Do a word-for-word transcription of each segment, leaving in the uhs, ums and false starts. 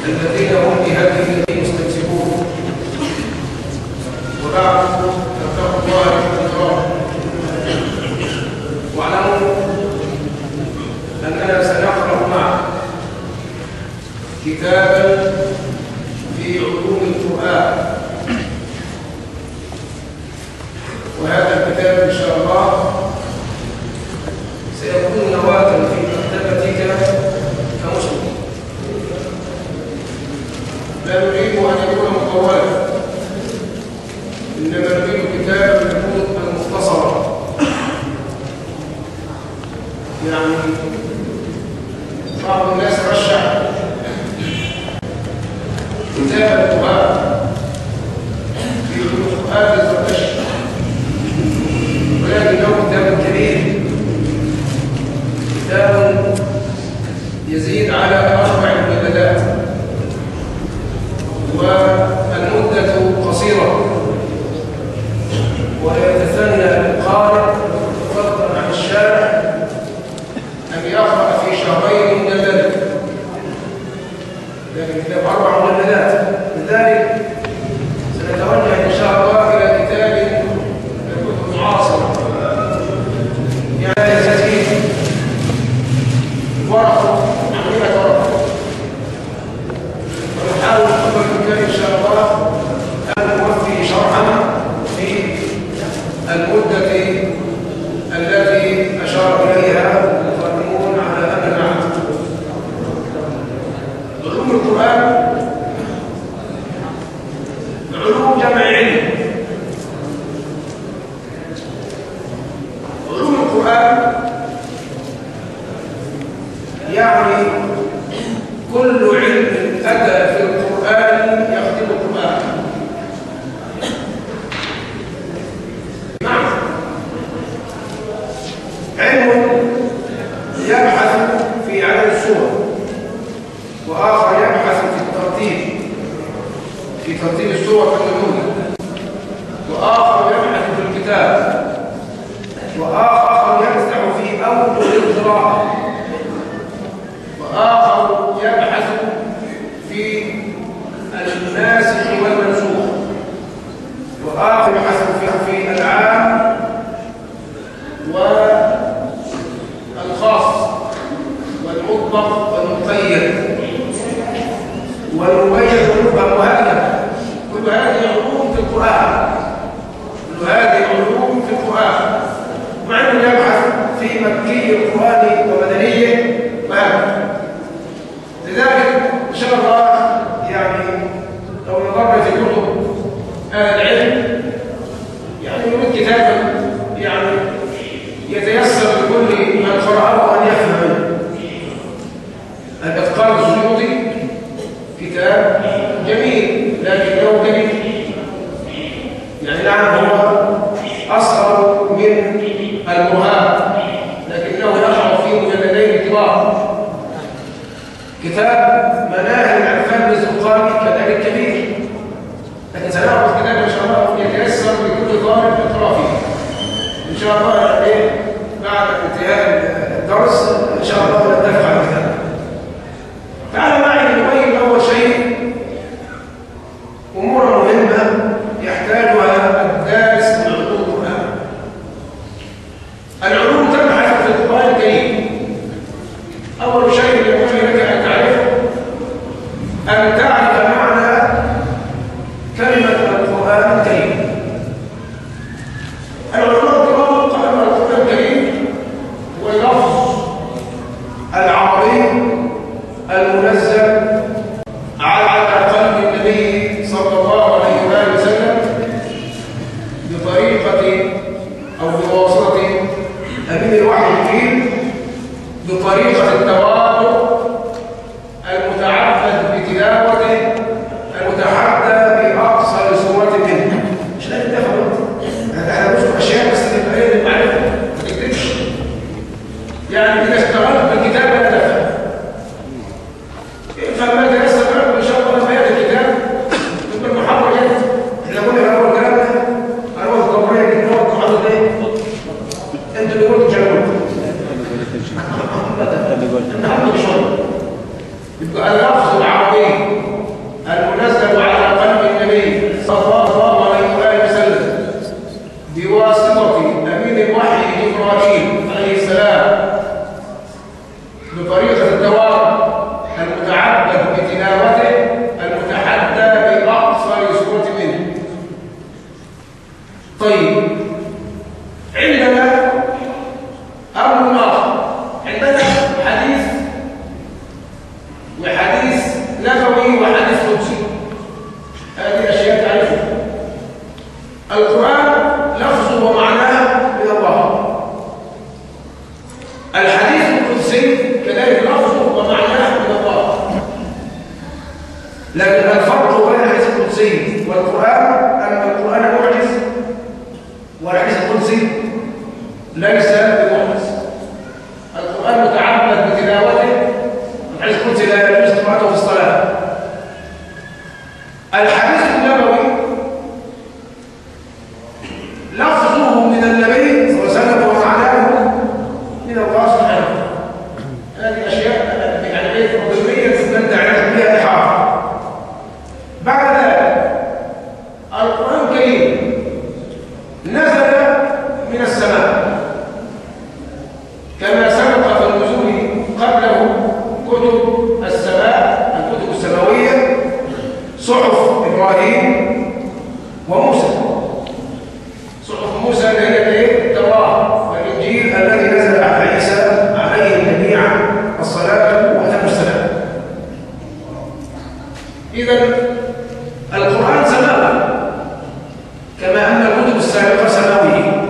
الذين هم بهذه مستمسكون. وبعد فاتقوا الله الكرام واعلموا أننا سنقرأ معا كتابا في علوم القرآن، وهذا الكتاب إن شاء الله سيكون نواة في مكتبتك كمسلم. لا نريد أن يكون مطولا، إنما نريد كتابا يكون مختصرا، يعني بعض الناس رشح كتاب القرآن في القرآن الزركشي، ولكنه كتاب كبير، كتاب يزيد على أربع مجلدات، والمدة قصيرة، ويتثنى القارئ فضلا عن الشارع أن يقرأ في شهرين من ذلك، لكن كتاب أربع مجلدات. لذلك سنتوجه إن شاء الله إلى كتاب الكتب معاصرة، يعني يزيد ورقة عملية ورقة، ونحاول قدر الإمكان إن شاء الله أن نوفي شرحنا في المدة التي أشار إليها المقدمون على أن نعلم. علوم القرآن علوم جمع علم. علوم القرآن يعني كل علم أتى في القرآن يخدم القرآن. نعم، علم يبحث في عدد السور، وآخر يبحث في الترتيب، في ترتيب السور والنزول، وآخر يبحث في الكتاب، وآخر يفتح في أوجه القراءة، وآخر يبحث في الناسخ والمنسوخ، وآخر يبحث في العام والخاص والمطلق والمقيد والمبين والمبهم، وهكذا. كل هذه علوم في القرآن، كل هذه علوم في القرآن، مع أنه يبحث في مكي القرآن ومدنيه وهكذا. لذلك إن شاء الله يعني لو نظرنا في كتب أهل العلم يعني نريد كتابا يعني يتيسر لكل من قرأه أن يفهم منه. الإتقان السيوطي كتاب جميل لكنه كبير، يعني نعم هو أصغر من المهاب، لكنه يقع في مجلدين كبار. كتاب مناهل العرفان بالزرقاني كذلك كبير، لكن سنعرض كتاب إن شاء الله يتيسر لكل طالب يقرأ فيه إن شاء الله. يعني بعد انتهاء الدرس إن شاء الله نتفق على الكتاب. تعالى معي نبين أول شيء أمور مهمة يحتاجها الدارس من علوم القرآن. العلوم تبحث في القرآن الكريم. أول شيء ينبغي لك أن تعرفه أن تعرف معنى كلمة القرآن الكريم. العلماء الكرام قالوا أن القرآن الكريم هو اللفظ العربي المنزل على قلب النبي صلى الله عليه وآله وسلم بطريقة أو بواسطة أمين الوحي الكريم، بطريقة التواضع المتعبد بتلاوته، المتحدى بأقصى سورة منه. مش لازم تفهم انت، احنا بنذكر اشياء بس تبقى ايه المعرفه، ما تكتبش. يعني اذا اشتغلت بالكتاب لا تفهم. افهم ما تيسر منك ان شاء الله لما ياتي الكتاب تبقى المحاضره جت. احنا قلنا اول كلامنا انا وقت الضبريه دي نقعد المحاضره دي انتوا اللي قلتوا جاوبوا. النهارده مش يبقى اللفظ العربي بتلاوته المتحدى بأقصر سورة منه. طيب عندنا أمر آخر، عندنا حديث وحديث نبوي وحديث قدسي. هذه أشياء تعرفها. القرآن لفظه ومعناه من الله، الحديث القدسي كذلك لفظه ومعناه من الله. لكن الفرق بين الحديث القدسي والقرآن أن القرآن معجز والحديث القدسي ليس بمعجز. القرآن متعبد بتلاوته، الحديث القدسي لا يجوز قراءته في الصلاة. الحديث النبوي لفظه من النبي صلى الله عليه وسلم ومعناه من الله سبحانه. هذه اشياء يعني غير ضروريه تستمتع بها الحافظ. بعد ذلك القران الكريم نزل من السماء كما سبق في النزول قبله كتب السماء، الكتب السماويه، صحف ابراهيم وموسى. صحف موسى اللي هي الايه؟ التوراه والانجيل الذي نزل على عيسى عليهم جميعا الصلاه واتم السلام. اذا القران سماوي كما ان الكتب السابقه سماويه،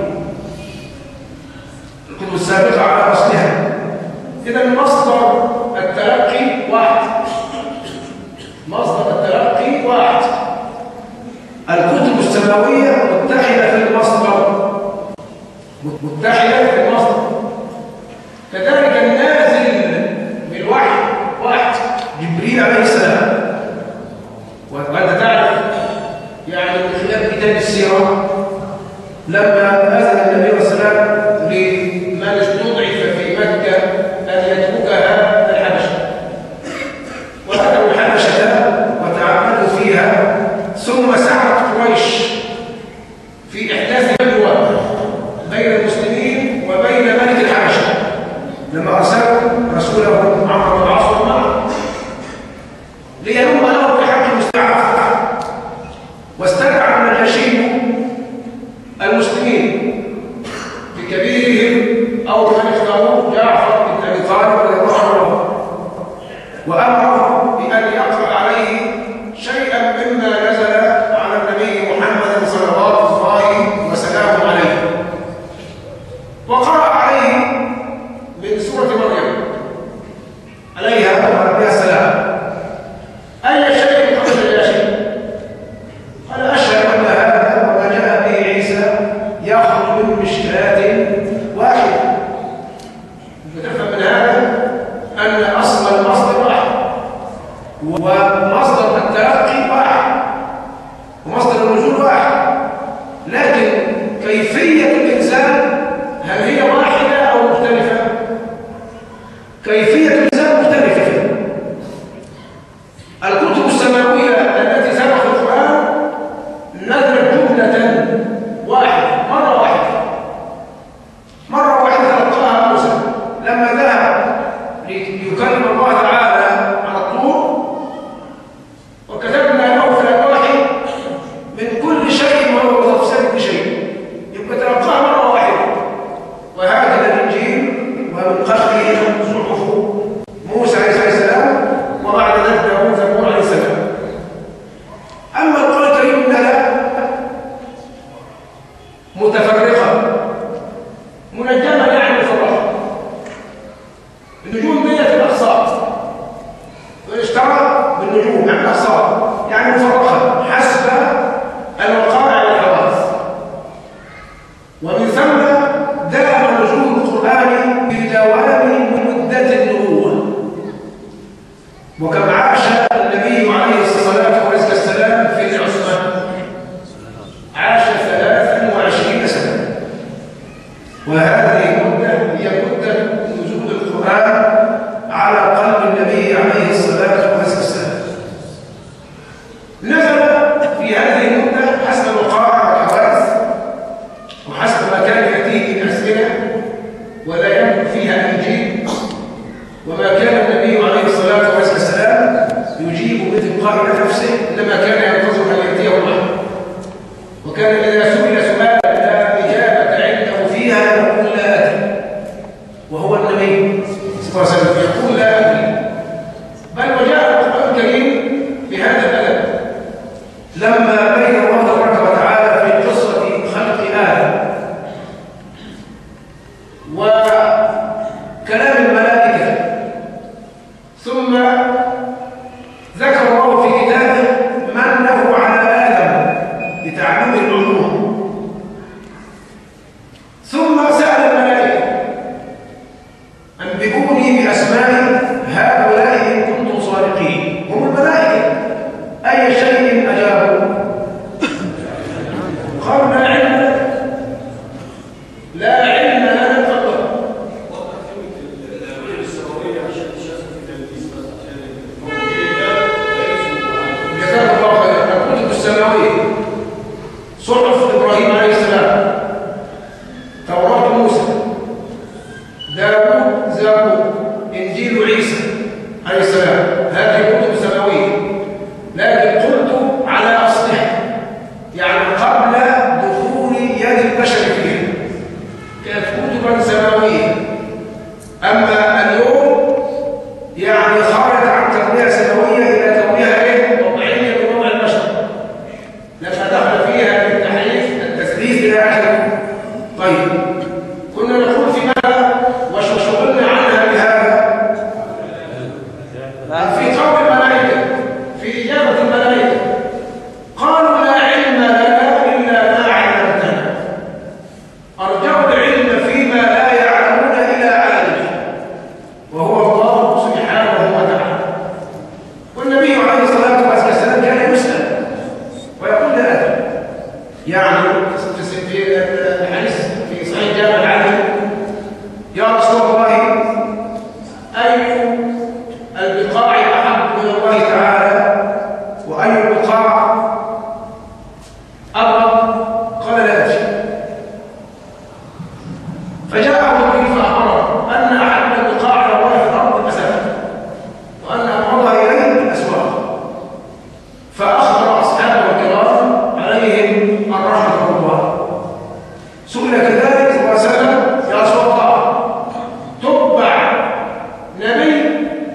الكتب السابقه على اصلها. اذا مصدر التلقي واحد، مصدر التلقي واحد. الكتب السماويه متحده في المصدر، متحده في المصدر. كذلك النازل بالوحي واحد، جبريل عليه السلام. وانت تعرف يعني من خلال كتاب السيره لما اذن النبي صلى الله عليه وسلم لمن استضعف في مكه ان يتركها الحبشه، واتوا الحبشه وتعبدوا فيها، ثم سعت قريش في احداث بلوى بين المسلمين وبين ملك الحبشه لما ارسلوا رسولهم عمرو بن العاص معه لينم له بحق المستضعف، واستدعى النجاشي المسلمين بكبيرهم او من اختاروه جعفر بن ابي طالب رضي الله عنه، وامره بان يقرا عليه شيئا مما نزل على النبي محمد صلى الله عليه وسلم عليه. وقرأ عليه من سورة مريم عليها وعليها السلام أي شيء قبل النجاشي. قال أشهد أن هذا وما جاء به عيسى يخرج من مشكاة واحدة. فتفهم من هذا أن أصل المصدر واحد، ومصدر التلقي واحد، ومصدر النزول واحد، لكن كيفية الإنزال هل هي واحدة أو مختلفة؟ كيفية الإنزال مختلفة. الكتب السماوية التي سبقت القرآن نزلت جملة واحدة مرة واحدة، مرة واحدة تلقاها موسى لما ذهب ليكلم الله تعالى على الطور، وكتبنا له في الألواح من كل شيء وهو تفسير كل شيء، يبقى تلقاها مرة واحدة. وهكذا الإنجيل ومن قبله صحف موسى عليه السلام وبعد ذلك داوود زبور عليه السلام. أما القرآن الكريم لا، متفرقة منجمة يعني مفرقة. النجوم دي في الأقساط، واشترى بالنجوم يعني الأقساط يعني مفرقة حسب الوقائع والحوادث. ومن ثم دام نزول القرآن بدوام مدة النبوة. وكم عاش النبي عليه الصلاة والسلام في العصمة؟ عاش ثلاثا وعشرين سنة، وهذه المدة هي مدة نزول القرآن على قلب النبي عليه الصلاة والسلام. نزل في هذه المدة حسب الوقائع والحوادث وحسب ما كان يأتيه من أسئلة، ولا يملك فيها إنجيل، وما كان النبي عليه الصلاة والسلام إنما كان ينتظر أن يأتيه الله، وكان إذا سئل سؤالا لا إجابة عنده فيها يقول لا أدري، وهو النبي صلى الله عليه وسلم يقول لا أدري. بل وجاء القرآن الكريم بهذا الأدب لما بين الله تبارك وتعالى في قصة خلق آدم وكلام الملائكة، ثم ذكر الله في كتابه منه على آدم لتعلم العلوم، ثم سأل الملائكة أنبئوني بأسماء هؤلاء إن كنتم صادقين. هم الملائكة أي شيء أجابوا؟ قالوا لا علم لنا، لا علم لنا فقط. جزاك الله خيرا. الكتب السماوية صحف إبراهيم عليه السلام، توراة موسى، داوود زبور، إنجيل عيسى عليه السلام، هذه كتب سماوية، لكن قلت على أصلها يعني قبل دخول يد البشر فيها كانت كتبا سماوية. أما اليوم يعني خرجت عن تربية سماوية إلى تربية إيه؟ وضعية بوضع البشر، لما دخل فيها التحريف التثليث إلى آخره. طيب كنا نقول في ماذا وشغلنا عنها بهذا في قول الملائكة، في إجابة الملائكة قالوا لا علم لنا إلا ما علمتنا، أرجعوا العلم فيما لا يعلمون إلى عالمه وهو الله سبحانه وتعالى. والنبي عليه الصلاة والسلام كان يسأل ويقول لا أدري، يعني في الحديث في صحيح جامع العدل يا رسول الله أي البقاع أحب إلى الله تعالى وأي البقاع أبغض؟ قال لا أدري. فجاءه جبريل فأخبره أن أحب البقاع إلى الله في الأرض المساجد وأن أبغضها إليه الأسواق، فأخبر أصحابه الكرام عليهم الرحمة والله. سئل كذلك صلى الله عليه وسلم يا رسول الله تتبع نبي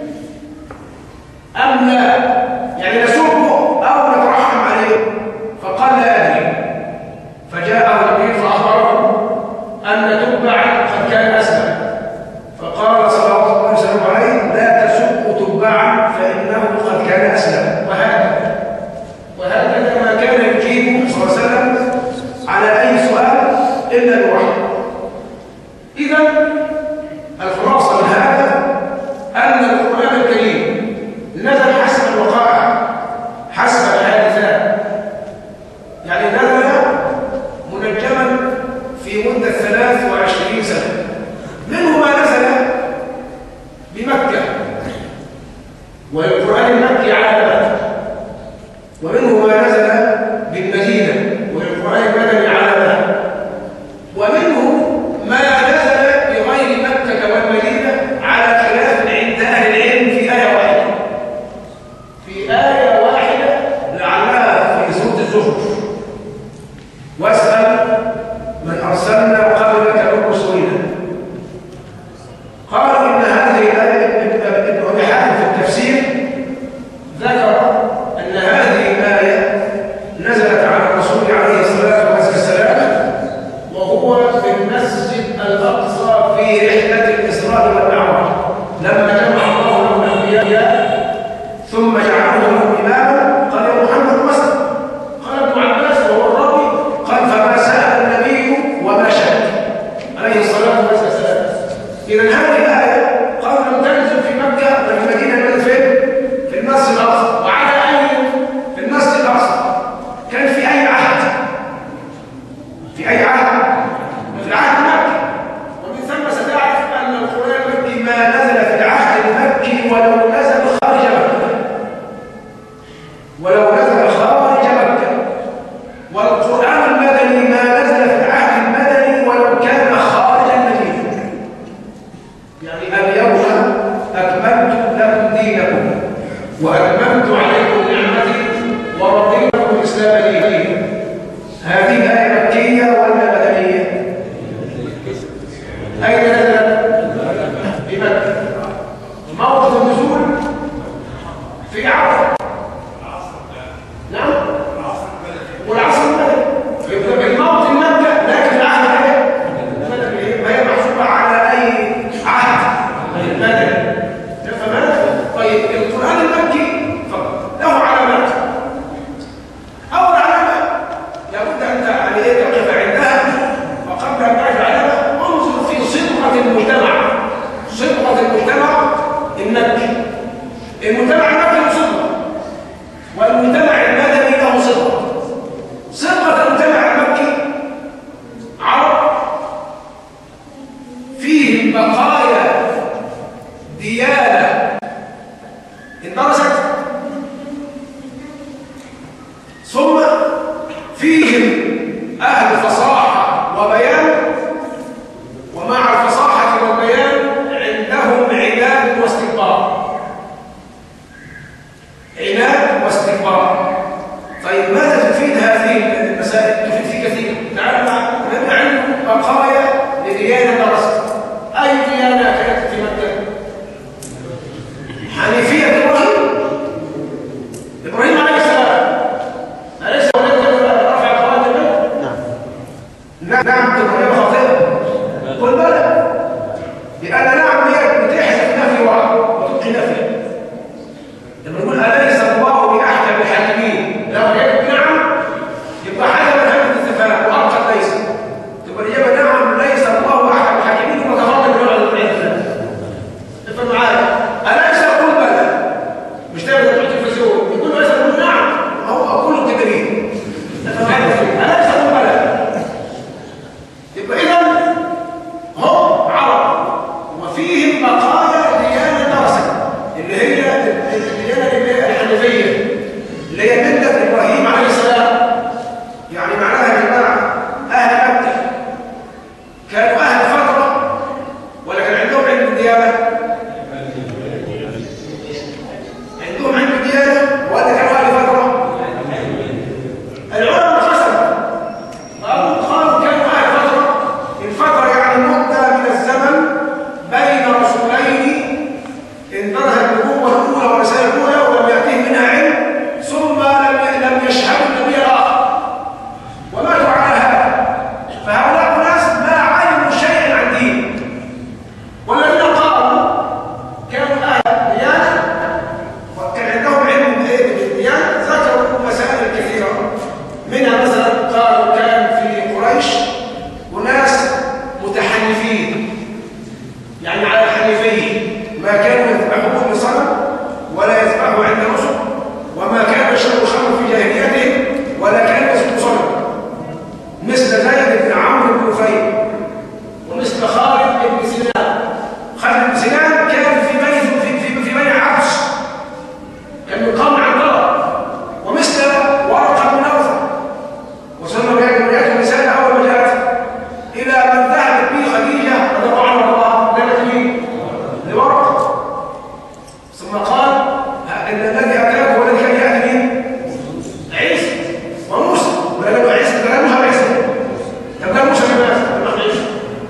أم لا؟ يعني نسبه أو نترحم عليه؟ فقال لا أدري. فجاءه جبريل فأخبره أن تتبع قد كان أسلم، فقال صلى الله عليه وسلم عليه لا تسبوا تتبعا فإنه قد كان أسلم. وهكذا وهكذا ما كان يجيب صلى الله عليه وسلم على أي سؤال إلا الوحي. إذن الخلاصة من هذا أن القرآن الكريم نزل حسب الوقائع حسب الحادثات، يعني نزل منجما في مدة ثلاث وعشرين سنة، منه ما نزل بمكة والقرآن المكي على مكة، ومنه ما نزل بالمدينة والقرآن المدني على مكة، ومنه ما نزل بغير مكة والمدينة على خلاف عند أهل العلم في آية واحدة في آية واحدة لعلها في سورة الزخرف واسأل من أرسلنا قبلك من رسلنا. قالوا إن هذه الآية ابن أبي حاتم في التفسير ذكر أن هذه الآية نزلت على الرسول عليه الصلاة والسلام وهو في المسجد الأقصى في رحلة الإسراء والمعراج، لما جمع الله الأنبياء ثم جعله إماما قال يا محمد مسجد، قال ابن عباس وهو الراوي قال فما سأل النبي وما شك عليه الصلاة والسلام. إذن هذه الآية قال لم تنزل في مكة بل في المدينة من فين؟ في المسجد الأقصى. وعلى أي؟ في المسجد الأقصى. كان في أي عهد؟ في أي عهد؟ في عهد مكة. ومن ثم ستعرف أن القرآن المكي ما نزل في العهد المكي ولو نزل خارج مكة، ولو نزل خارج مكة. والقرآن المدني ما نزل في العهد المدني ولو كان خارج المدينة. يعني اليوم أكملت لكم دينكم وأتممت عليكم نعمتي ورضيت الإسلام دينا. هذه الآية مكية ولا مدنية؟ أين نزلت؟ بمكة. موقف النزول في عرفة. نعم؟ والعصر المدني. يبقى الموت المكة لكن العهد المدني وهي محسوبة على أي عهد المدني. تفهمت؟ طيب القرآن المكي له علامات. أول علامة لابد أن تقف عندها، وقبل أن تعرف علامة انظر في صبغة المجتمع. صبغة المجتمع المكي. المجتمع المكي له صبغة، والمجتمع المدني له صبغة. صبغة المجتمع المكي عرب فيه بقايا ديانة اندرست، ثم فيهم أهل فصاحة وبيان، ومع الفصاحة والبيان عندهم عناد واستكبار. عناد واستكبار. طيب ماذا تفيد هذه المسائل؟ تفيد في كثير. تعال نبقى عنده بقايا لديانة درست. أي ديانة كانت في مكة؟ حنيفية إبراهيم. إبراهيم عليه السلام أليس هناك رفع القرآن البيت؟ نعم. نعم إبراهيم خاطئة. قل بلى. لأن نعم هي بتحذف نفي وتبقي نفي. لما نقول أليس الله بأحكم الحاكمين، لو قلت نعم يبقى حاجة من هذه الاستفهام وأرقى ليس. تبقى الإجابة نعم ليس الله أحكم الحاكمين وتفضل من نوع العزة. افهم معايا. أليس قل بلى. مش تعمل تروح التلفزيون يقول ليس قل نعم أو أقول التدريب. أليس قل بلى. يبقى إذا هم عرب وفيهم بقايا ديانة درست، اللي هي الديانة الحنيفية اللي هي ملة إبراهيم عليه السلام. يعني معناها يا جماعة أهل مكة كانوا أهل فترة ولا كان عندهم علم الديانة؟ عندهم علم الديانة ولا كانوا أهل فترة؟ العلماء انقسموا. قالوا قالوا كانوا أهل فترة. الفترة يعني مدة من الزمن بين رسولين انتهت النبوة الأولى والرسالة الأولى ولم يأتيه منها علم، ثم لم لم يشهدوا النبي الآخر وماتوا على هذا. فهؤلاء الناس ما علموا شيئا عن دين، والذين قالوا كانوا أهل ديانة وكان عندهم علم بالديانة ذكروا مسائل كثيرة. منها مثلا قالوا كان في قريش وناس متحنفين، يعني على الحنيفية، ما كانوا يذبحوا كل صنم ولا يذبحوا عند نصب، وما كان يشرب الخمر في جاهليتهم ولا كان يسكت صنم، مثل زيد بن عمرو بن نفيل ومثل خالد بن سنان. خالد بن سنان كان في بني في في, في بني عبس، كان من قوم عنترة. ومثل ورقة بن نوفل، وسمى بيده رسالة أول ما جاءت إلى من ذهبت به خديجة رضي الله عنها وارضاها لنا لورقة، ثم قال ان الذي اتاه هو الذي كان ياتي من عيسى وموسى، ولا له عيسى ولا له عيسى. طب ده موسى كمان ما عيسى.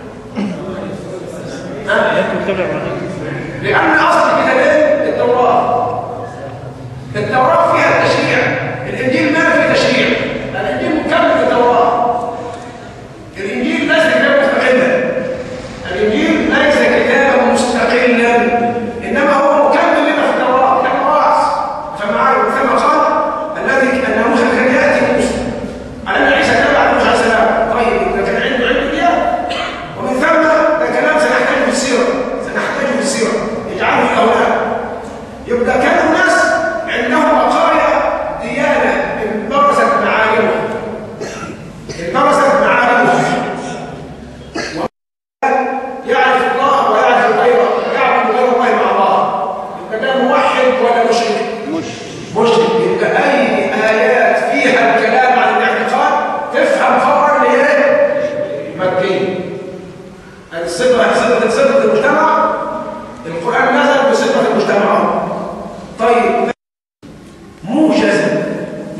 لان اصل كتابين التوراه. التوراه فيها تشريع، الانجيل ما فيه تشريع. الانجيل مكمل للتوراه. الانجيل ليس كتابا مستقلا. الانجيل ليس كتابا مستقلا، انما هو مكمل لما في التوراه كالراس.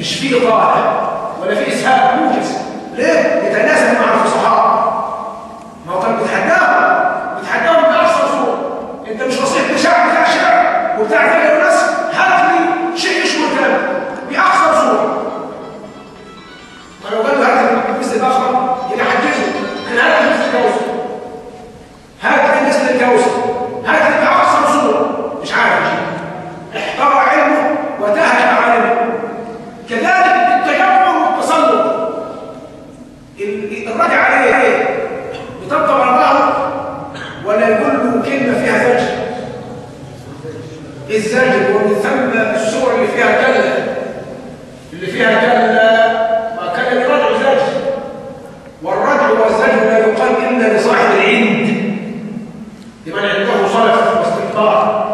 مش فيه إطالة ولا فيه إسهاب موجز. ليه؟ يتناسب مع الفصحاء. ما هو طب بتحداهم بتحداهم بأقصى صورة. أنت مش وصيح بشعب بتاع شعب وبتاع ثاني وناس، هات لي شيء يشمل كلام بأقصى صورة. ولو قالوا هات مثل الآخر يحجزوا أنا هات لي مثل الكوثر، هات لي مثل الكوثر، هات لي بأقصى صورة. مش عارف احتار علمه وتهك عالمه. كذلك التجمع والتسلط الراجع عليه يطبطب على بعضه ولا يقول له كلمه فيها زجر. الزجر ومن ثم الصور اللي فيها كلا اللي فيها كلا ما كان الردع زجر، والردع والزجر لا يقال الا لصاحب العند لمن عنده صلف واستقطاع.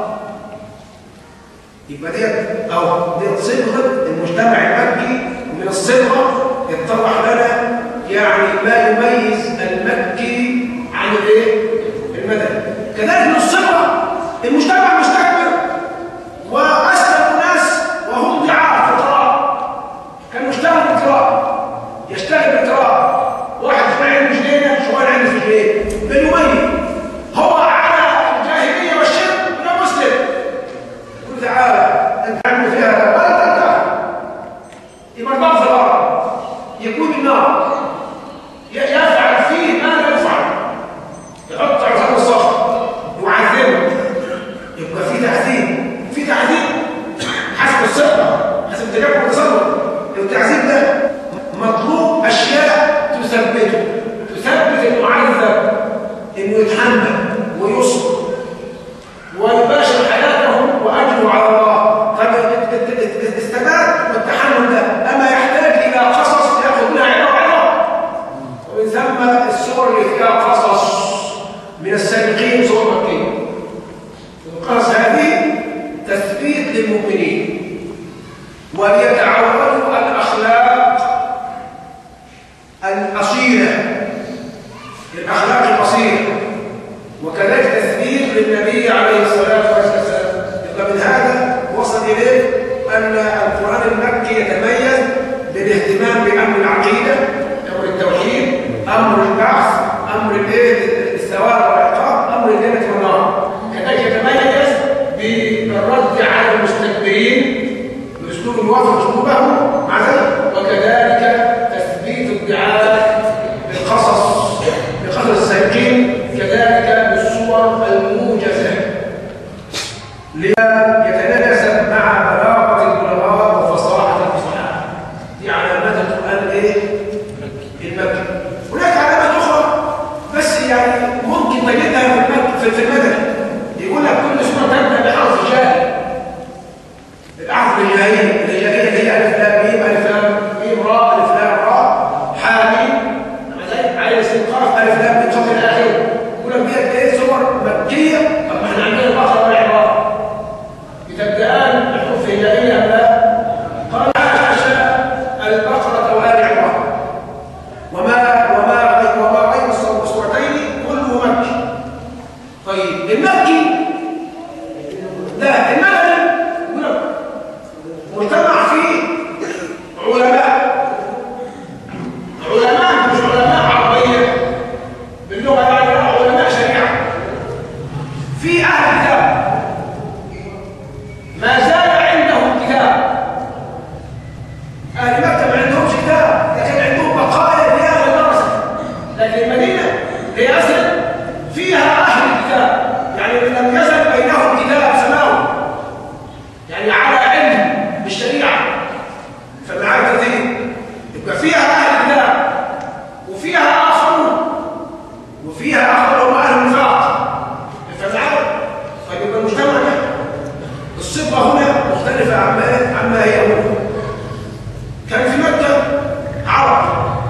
يبقى ديت او ديت صبغه المجتمع المكي، ومن الصبغه يتضح لنا يعني ما يميز المكي عن الايه؟ المدني. كذلك من الصبغه المجتمع مستكبر واسلم الناس وهم ضعاف في القراءه. كان مشتغل بالقراءه يشتغل بالقراءه، واحد شويه عنده جنيه شويه عنده في جنيه بيميز هو على الجاهليه والشرك ولا مسلم. يقول تعالى انت عامل فيها ولا تنتهي يبقى ضغط الارض يكون النار يفعل فيه ما لا يفعل، يحط على الصخر يعذبه. يبقى في تعذيب في تعذيب حسب الثقه حسب التجربه والتصور. التعذيب ده مطلوب اشياء تثبته، تثبت المعذب انه يتحمل ويصبر ويباشر حياته واجره على الله. طب الثبات والتحمل ده اما يحتاج الى قصص ياخذ منها عبره وعبره. ومن ثم السور اللي فيها قصص من السابقين سور مكيه. القصص هذه تثبيت للمؤمنين وليتعودوا الاخلاق الاصيله الاخلاق الاصيله، وكذلك تثبيت للنبي عليه الصلاه والسلام. يبقى من هذا وصل اليه ان القران المكي يتميز بالاهتمام بامر العقيده، امر التوحيد، امر البعث، امر الايه الثواب والعقاب، امر الجنه والنار. كذلك يتميز بالرد على المستكبرين باسلوب يوافق اسلوبه مع ذلك، وكذلك تثبيت الدعاء بالقصص بقصص السابقين، كذلك بالصور الموجزه لما يتناسب مع بلاغه البلغاء وفصاحه الفصحاء. دي علامات القران الايه؟ المكي. هناك علامات اخرى بس يعني ممكن تجدها في في المدني. يقول لك كل سوره تبدا بحرف جاء. الحرف الجاهلي الجاهليه اللي هي الف لام ميم الف لام ميم راء الف لام راء حاميم عين سين قاف الف لام من صوت الاخر. يقول لك ديت ايه؟ سور مكيه. طب ما احنا عندنا البقره والعمران بتبدأان بحروف هجائيه ام لا؟ قال حاشا البقره وال عمران وما وما وما بين السورتين كله مكي. طيب المكي لا المدني مجتمع فيه علماء علماء مش علماء عربيه باللغه يعني علماء شريعه. في اهل كتاب ما زال عندهم كتاب. اهل مكه ما عندهمش كتاب لكن عندهم بقايا لاهل المدرسه. لكن المدينه هي اصلا فيها اهل الكتاب، يعني لم يزل بينهم كتاب سماوي يعني على علم بالشريعه. فالمعارف دي يبقى فيها اهل الكتاب وفيها اخرون وفيها اخرون اهل النفاق. فالمعارف فيبقى المجتمع ده الصبغه هنا مختلفه عما عما هي هنا. كان في مكه عرب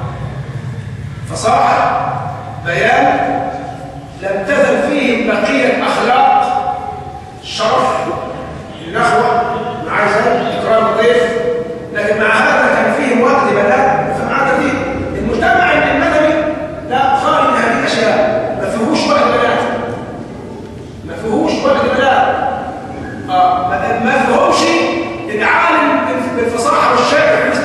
فصاحه بيان لم تزل فيه بقيه اخلاق الشرف النخوه مع اكرام الضيف. لكن مع هذا كان فيه وقت بلاء. فمع ذلك المجتمع المدني لا خالي من هذه الاشياء، ما فيهوش وقت بلاء ما فيهوش وقت بلاء. اه ما فيهوش العالم بالفصاحه والشعر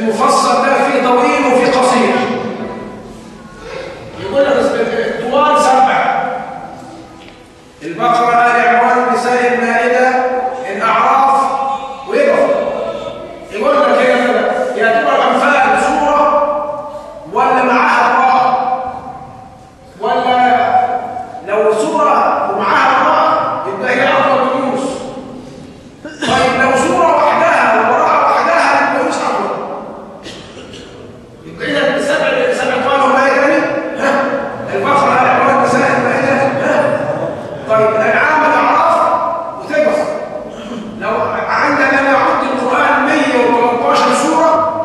المفصل ده فيه طويل وفيه قصير. يقول لك الطوال سبع: البقرة، آل عمران، النساء، المائدة، الأعراف، ويقف. يقول لك كده يا ترى الأنفال سورة ولا معاها قراءة؟ ولا لو سورة ومعاها قراءة يبقى هي أفضل من يونس. طيب لو سورة وحدها وقراءة وحدها يبقى يونس أفضل. يبقى إذا السبع سبع طوال ولا يعني؟ ها؟ البقرة، آل عمران، النساء، المائدة، ها؟ طيب الأنعام، الأعراف، وتقف. لو عندنا نعد القرآن مية وتلتاشر سورة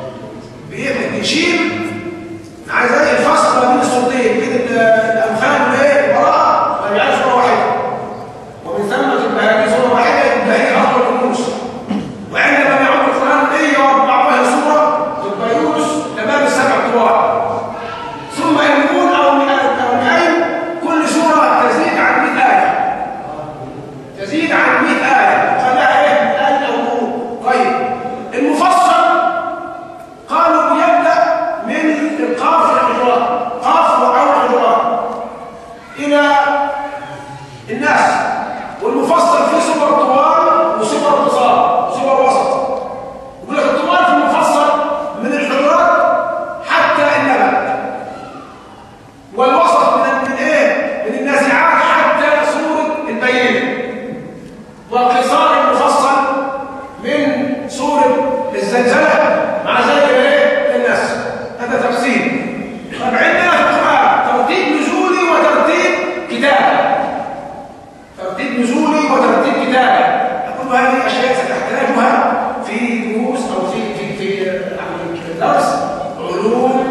بيشيل عايز زي الفصل ما بين الصوتين بين الأنفال والايه البراءة، ما بيعملش سورة واحدة، ومن ثم تبقى هذه سورة واحدة يبقى هي أفضل من يونس. وعندما نعد القرآن مية وأربعتاشر سورة تبقى يونس تمام السبع طوال. ثم يكون أو من الأربعين كل سورة تزيد عن مئة آية، تزيد عن مئة آية، فلا آية من آية أو نور. طيب المفصل قالوا بيبدأ من القاف الحجرات، قاف وعون الحجرات إلى الناس. والمفصل فيه سور طوال وسور قصار وسور وسط. يقول لك الطوال في المفصل من الحجرات حتى النبأ، والوسط من من ايه؟ من النازعات حتى سورة البينة، والقصار المفصل من سورة الزلزلة مع ذلك ايه؟ الناس. هذا تفسير. طب عندنا في القرآن ترتيب نزولي وترتيب كتابة، ترتيب نزولي وترتيب كتابة. كل هذه أشياء ستحتاجها في دروس أو في في في درس علوم